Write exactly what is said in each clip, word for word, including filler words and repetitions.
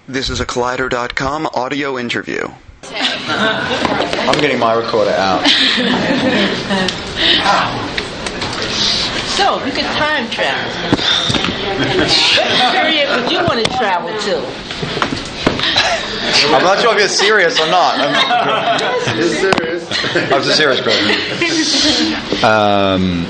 This is a Collider dot com audio interview. I'm getting my recorder out. So, you can time travel. What period would you want to travel to? I'm not sure if you're serious or not. I'm It's serious. I was a serious question. Um,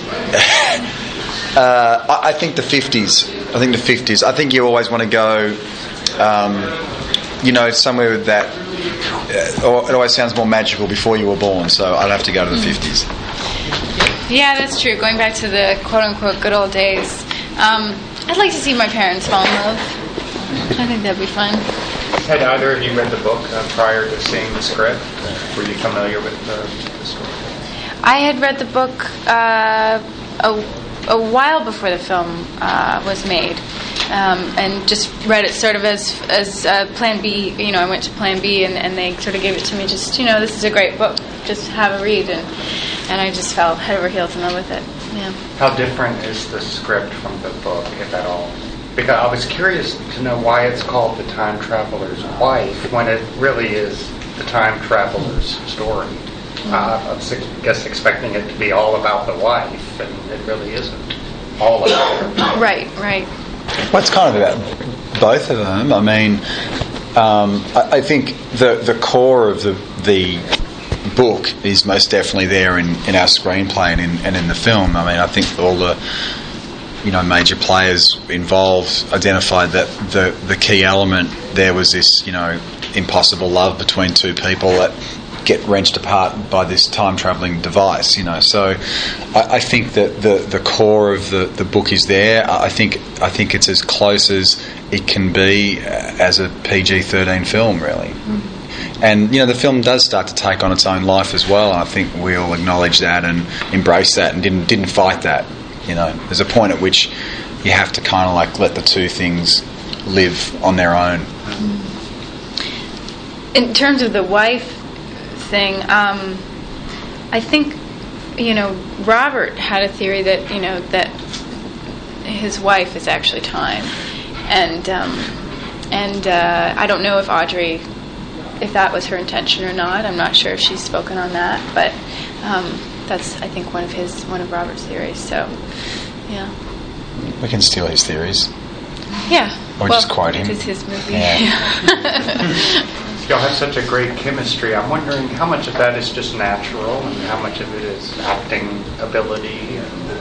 uh, I, I think the fifties. I think the fifties. I think you always want to go, um, you know, somewhere that uh, it always sounds more magical before you were born. So I'd have to go to the fifties. Yeah, that's true. Going back to the quote-unquote good old days. Um, I'd like to see my parents fall in love. I think that'd be fun. Had either of you read the book uh, prior to seeing the script? Were you familiar with the, the story? I had read the book uh, a, a while before the film uh, was made, um, and just read it sort of as as uh, Plan B. You know, I went to Plan B, and, and they sort of gave it to me. Just, you know, this is a great book. Just have a read, and and I just fell head over heels in love with it. Yeah. How different is the script from the book, if at all? Because I was curious to know why it's called The Time Traveler's Wife when it really is the time traveler's story. Mm-hmm. Uh, I was, I guess, expecting it to be all about the wife, and it really isn't all about her. Right, right. Well, it's kind of about both of them. I mean, um, I, I think the the core of the the book is most definitely there in, in our screenplay and in, and in the film. I mean, I think all the you know major players involved identified that the the key element there was this you know impossible love between two people that get wrenched apart by this time travelling device. You know, so I, I think that the the core of the, the book is there. I think I think it's as close as it can be as a P G thirteen film, really. Mm-hmm. And, you know, the film does start to take on its own life as well. I think we all acknowledge that and embrace that and didn't didn't fight that. You know, there's a point at which you have to kind of like let the two things live on their own. In terms of the wife thing, um, I think, you know, Robert had a theory that, you know, that his wife is actually time. And, um, and uh, I don't know if Audrey... if that was her intention or not. I'm not sure if she's spoken on that, but um, that's, I think, one of his, one of Robert's theories. So, yeah. We can steal his theories. Yeah. Or well, just quote him. It's his movie. Yeah. Y'all have such a great chemistry. I'm wondering how much of that is just natural and how much of it is acting ability.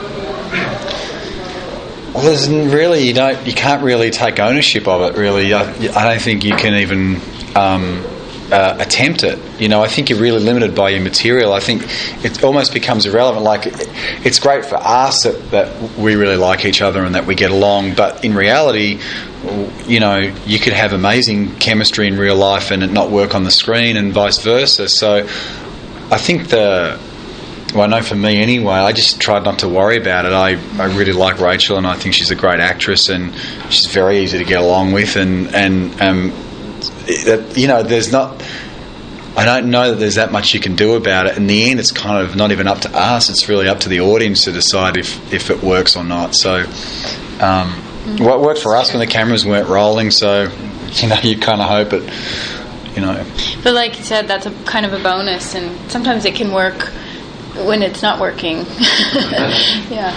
Well, there's really you don't you can't really take ownership of it. Really, I, I don't think you can even. Um, Uh, attempt it. You know, I think you're really limited by your material. I think it almost becomes irrelevant. Like, it, it's great for us that, that we really like each other and that we get along, but in reality, you know, you could have amazing chemistry in real life and it not work on the screen and vice versa. So I think the well, I know for me anyway, I just tried not to worry about it. I, I really like Rachel and I think she's a great actress and she's very easy to get along with and, and um that, you know, there's not I don't know that there's that much you can do about it. In the end, it's kind of not even up to us. It's really up to the audience to decide if, if it works or not. So um, mm-hmm. What worked for us when the cameras weren't rolling, so you know, you kind of hope it, you know. But like you said, that's a kind of a bonus, and sometimes it can work when it's not working. Yeah.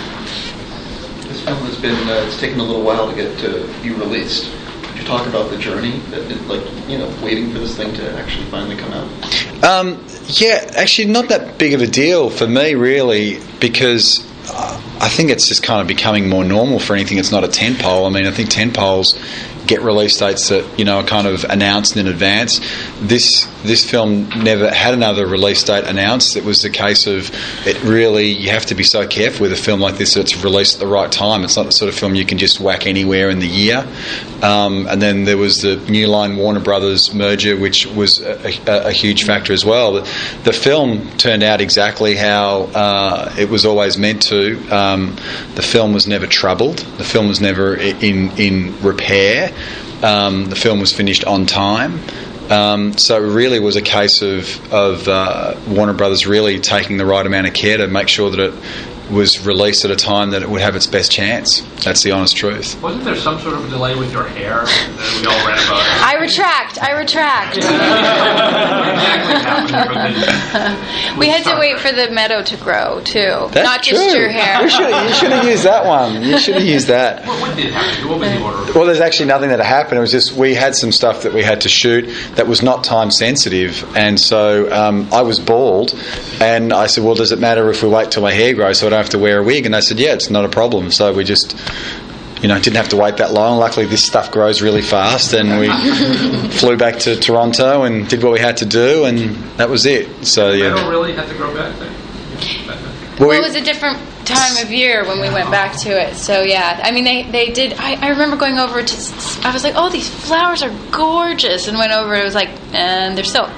This film has been uh, it's taken a little while to get to be released. Talk about the journey, like, you know, waiting for this thing to actually finally come out? Um, yeah, actually not that big of a deal for me, really, because uh, I think it's just kind of becoming more normal for anything that's not a tentpole. I mean, I think tentpoles get release dates that, you know, are kind of announced in advance. This this film never had another release date announced. It was the case of it really, you have to be so careful with a film like this that it's released at the right time. It's not the sort of film you can just whack anywhere in the year. Um, and then there was the New Line Warner Brothers merger, which was a, a, a huge factor as well. The, the film turned out exactly how uh, it was always meant to. Um, the film was never troubled. The film was never in, in repair. Um, the film was finished on time. Um, so it really was a case of, of uh, Warner Brothers really taking the right amount of care to make sure that it was released at a time that it would have its best chance. That's the honest truth. Wasn't there some sort of delay with your hair that we all read about? retract. I retract. We had to wait for the meadow to grow too, That's not true. just your hair. You should you should have used that one. You should have used that. What, what did happen? What was the order? Well, there's actually nothing that happened. It was just we had some stuff that we had to shoot that was not time sensitive, and so um, I was bald, and I said, "Well, does it matter if we wait till my hair grows so I don't have to wear a wig?" And they said, "Yeah, it's not a problem." So we just, you know, didn't have to wait that long. Luckily, this stuff grows really fast, and we flew back to Toronto and did what we had to do, and that was it. So Meadow yeah. really had to grow back then? Well, Well, it we- was a different time of year when we went back to it. So yeah, I mean, they they did. I, I remember going over to. I was like, "Oh, these flowers are gorgeous," and went over. It was like, and they're silk.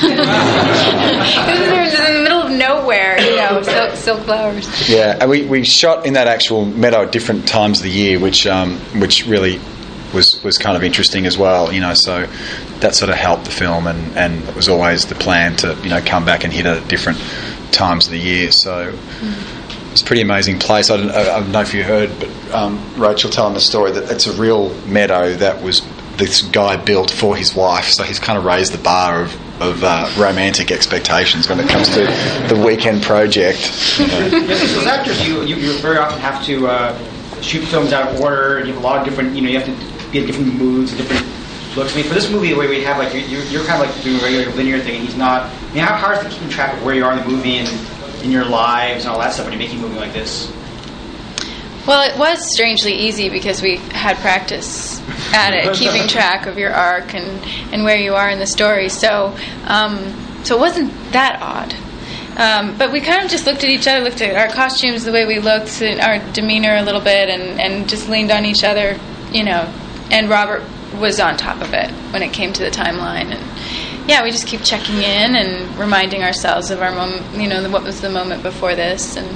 They're in the middle of nowhere, you know, silk, silk flowers. Yeah, and we, we shot in that actual meadow at different times of the year, which um, which really was, was kind of interesting as well, you know, so that sort of helped the film, and, and it was always the plan to, you know, come back and hit it at different times of the year, so mm. it's a pretty amazing place. I don't, I don't know if you heard, but um, Rachel telling the story that it's a real meadow that was this guy built for his wife, so he's kind of raised the bar of of uh, romantic expectations when it comes to the weekend project. You know. Yes, as actors, you, you you very often have to uh, shoot films out of order. You have a lot of different, you know, you have to be in different moods and different looks. I mean, for this movie, the way we have, like, you're, you're kind of like doing a regular linear thing, and he's not. I mean, how hard is it keeping track of where you are in the movie and in your lives and all that stuff when you're making a movie like this? Well, it was strangely easy because we had practice at it, keeping track of your arc and, and where you are in the story. So, um, so it wasn't that odd. Um, but we kind of just looked at each other, looked at our costumes, the way we looked, and our demeanor a little bit, and, and just leaned on each other, you know. And Robert was on top of it when it came to the timeline. And yeah, we just keep checking in and reminding ourselves of our moment, you know, what was the moment before this, and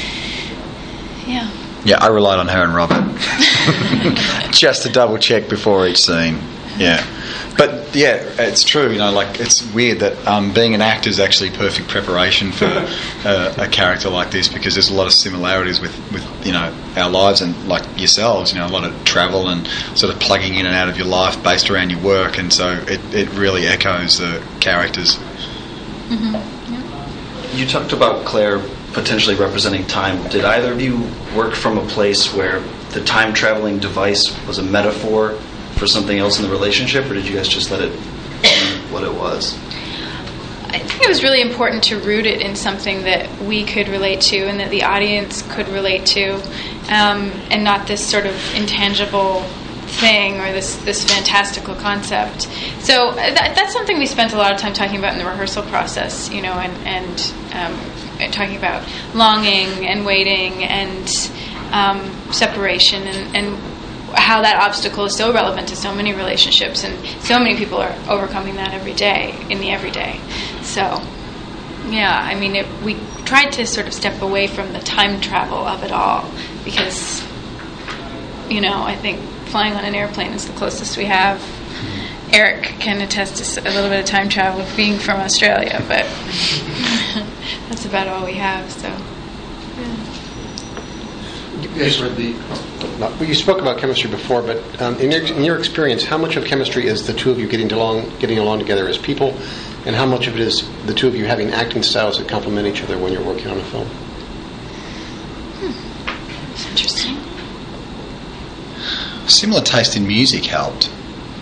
yeah. Yeah, I relied on her and Robert just to double check before each scene. Yeah, but yeah, it's true. You know, like it's weird that um, being an actor is actually perfect preparation for uh, a character like this, because there's a lot of similarities with, with you know our lives and like yourselves. You know, a lot of travel and sort of plugging in and out of your life based around your work, and so it, it really echoes the characters. Mm-hmm. Yeah. You talked about Claire potentially representing time. Did either of you work from a place where the time traveling device was a metaphor for something else in the relationship, or did you guys just let it be what it was? I think it was really important to root it in something that we could relate to and that the audience could relate to, um, and not this sort of intangible thing or this this fantastical concept. So that, that's something we spent a lot of time talking about in the rehearsal process, you know, and and um, talking about longing and waiting and um, separation and, and how that obstacle is so relevant to so many relationships, and so many people are overcoming that every day in the everyday. So yeah, I mean, it, we tried to sort of step away from the time travel of it all, because, you know, I think flying on an airplane is the closest we have. Eric can attest to a little bit of time travel being from Australia, but that's about all we have. So, yeah. You guys read the. Well, you spoke about chemistry before, but um, in your in your experience, how much of chemistry is the two of you getting along getting along together as people, and how much of it is the two of you having acting styles that complement each other when you're working on a film? Hmm. That's interesting. Similar taste in music helped.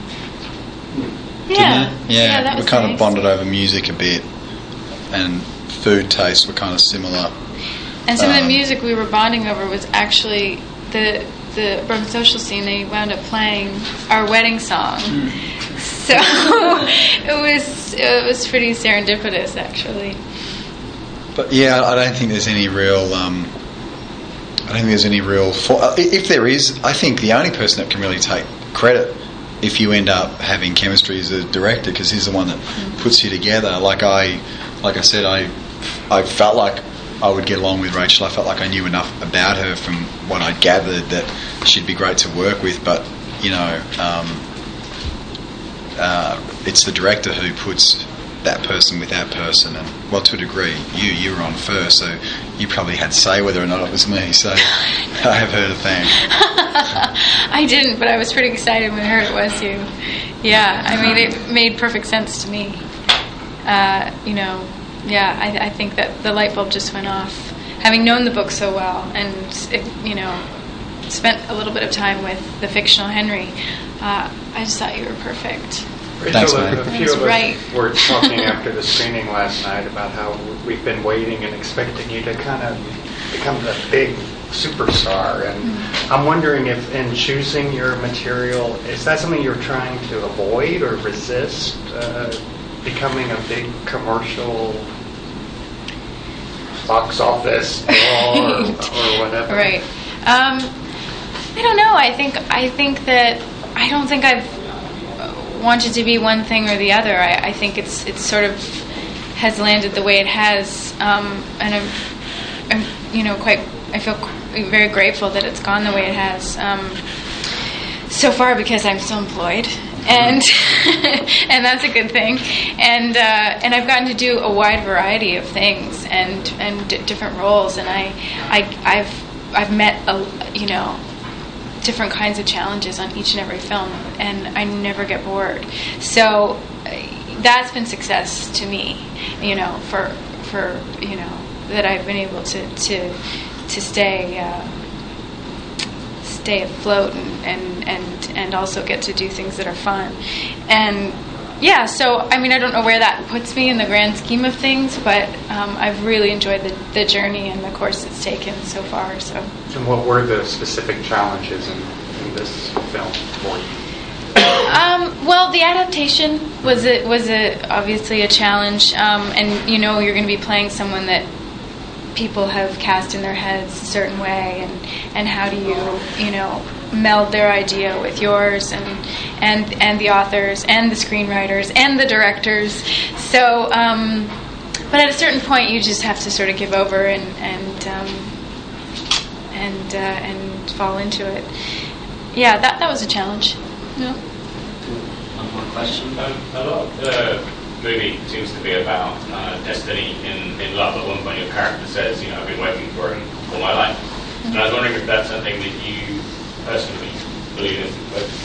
Yeah, yeah, yeah, that we was kind nice. of bonded over music a bit, and food tastes were kind of similar. And some of the Um, music we were bonding over was actually the the Broken Social Scene. They wound up playing our wedding song, so it was it was pretty serendipitous, actually. But yeah, I don't think there's any real. Um, I don't think there's any real. For, uh, if there is, I think the only person that can really take credit if you end up having chemistry is the director, because he's the one that mm. puts you together. Like I, like I said, I, I felt like I would get along with Rachel. I felt like I knew enough about her from what I'd gathered that she'd be great to work with. But you know, um, uh, it's the director who puts that person with that person, and well, to a degree, you you were on first, so you probably had say whether or not it was me. So I have heard a thing. I didn't, but I was pretty excited when I heard it was you. Yeah, I mean, it made perfect sense to me. Uh, you know, yeah, I, I think that the light bulb just went off. Having known the book so well, and it, you know, spent a little bit of time with the fictional Henry, uh, I just thought you were perfect. Thanks, Rachel, mate. a few That's of us right. were talking after the screening last night about how we've been waiting and expecting you to kind of become the big superstar. And mm-hmm. I'm wondering if in choosing your material, is that something you're trying to avoid or resist, uh, becoming a big commercial box office draw or, or whatever? Right. Um, I don't know. I think I think that I don't think I've wanted to be one thing or the other. I, I think it's it's sort of has landed the way it has, um, and I'm, I'm you know quite. I feel very grateful that it's gone the way it has um, so far, because I'm still employed, and and that's a good thing. And uh, and I've gotten to do a wide variety of things and and d- different roles, and I I I've I've met a, you know. different kinds of challenges on each and every film, and I never get bored. So uh, that's been success to me, you know, for for you know that I've been able to to to stay uh, stay afloat and, and and and also get to do things that are fun. And yeah, so I mean, I don't know where that puts me in the grand scheme of things, but um, I've really enjoyed the, the journey and the course it's taken so far. So. And what were the specific challenges in, in this film for you? Um, well, the adaptation was a, was a, obviously a challenge, um, and you know you're going to be playing someone that people have cast in their heads a certain way, and, and how do you you know meld their idea with yours, and and and the authors and the screenwriters and the directors. So, um, but at a certain point, you just have to sort of give over and and um, and uh, and fall into it. Yeah, that that was a challenge. Yeah. One more question. Um, a lot of the movie seems to be about uh, destiny in, in love. At one point, your character says, "You know, I've been waiting for him all my life." Mm-hmm. And I was wondering if that's something that you personally believe in.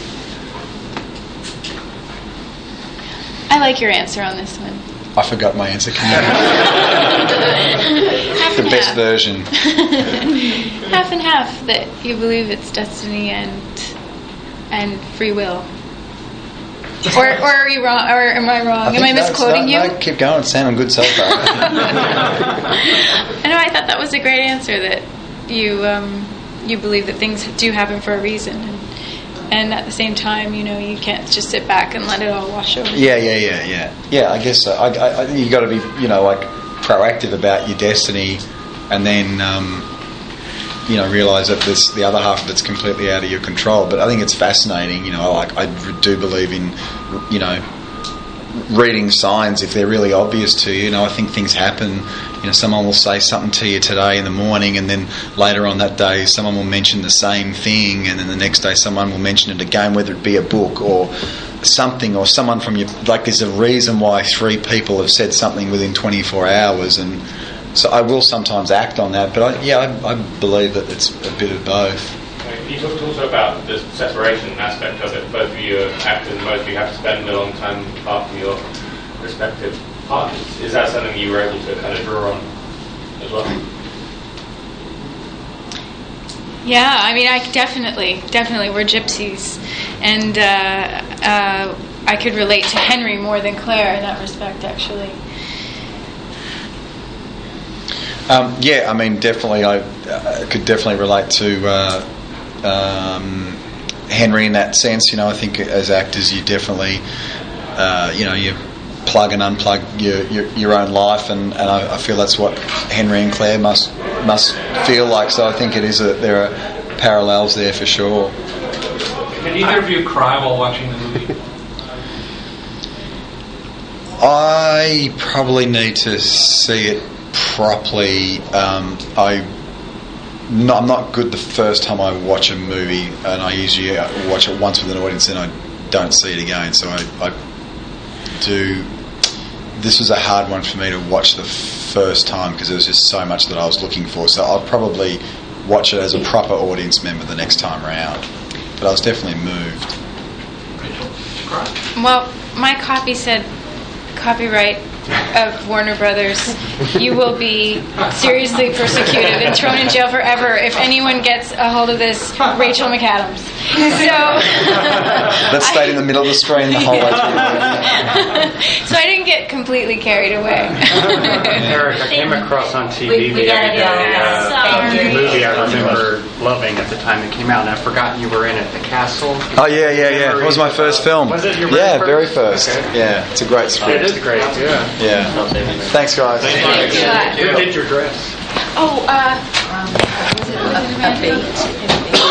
I like your answer on this one. I forgot my answer. Can you? Half the and best half. version. Half and half, that you believe it's destiny and and free will. Or, or are you wrong? Or am I wrong? Am I misquoting you? No, keep going. It's sounding good so far. I know. I thought that was a great answer. That you um, you believe that things do happen for a reason, and, and at the same time, you know, you can't just sit back and let it all wash over. Yeah, yeah, yeah, yeah. Yeah, I guess so. I, I, I think you got to be, you know, like proactive about your destiny, and then. Um, you know, realise that this, the other half of it's completely out of your control. But I think it's fascinating, you know, like I do believe in, you know, reading signs if they're really obvious to you. You know, I think things happen. You know, someone will say something to you today in the morning, and then later on that day someone will mention the same thing, and then the next day someone will mention it again, whether it be a book or something, or someone from your, like there's a reason why three people have said something within twenty-four hours, and so I will sometimes act on that, but I, yeah, I, I believe that it's a bit of both. You talked also about the separation aspect of it. Both of you are actors, and both of you have to spend a long time apart from your respective partners. Is that something you were able to kind of draw on as well? Yeah, I mean, I definitely, definitely, we're gypsies, and uh, uh, I could relate to Henry more than Claire in that respect, actually. Um, yeah, I mean, definitely, I uh, could definitely relate to uh, um, Henry in that sense. You know, I think as actors, you definitely, uh, you know, you plug and unplug your your, your own life, and, and I, I feel that's what Henry and Claire must must feel like. So I think it is a, there are parallels there for sure. Can either of you cry while watching the movie? I probably need to see it properly. um, I no, I'm not good the first time I watch a movie, and I usually watch it once with an audience and I don't see it again, so I, I do this was a hard one for me to watch the first time because there was just so much that I was looking for. So I'll probably watch it as a proper audience member the next time round. But I was definitely moved. Rachel, did you cry? Well, my copy said copyright of Warner Brothers. You will be seriously persecuted and thrown in jail forever if anyone gets a hold of this, Rachel McAdams. So that stayed in the middle of the screen the whole way through. So I didn't get completely carried away. Eric, I came across on T V We- we the gotta other go. day uh, Thank a you. movie I remember loving at the time it came out, and I forgot you were in it, The Castle. Oh yeah, yeah, yeah. It was my first film. Was it your yeah, very very first. Okay. Yeah, it's a great script. It is great, yeah. Yeah. Thanks, guys. Thank you. Who did your dress? Oh, uh, um, was it,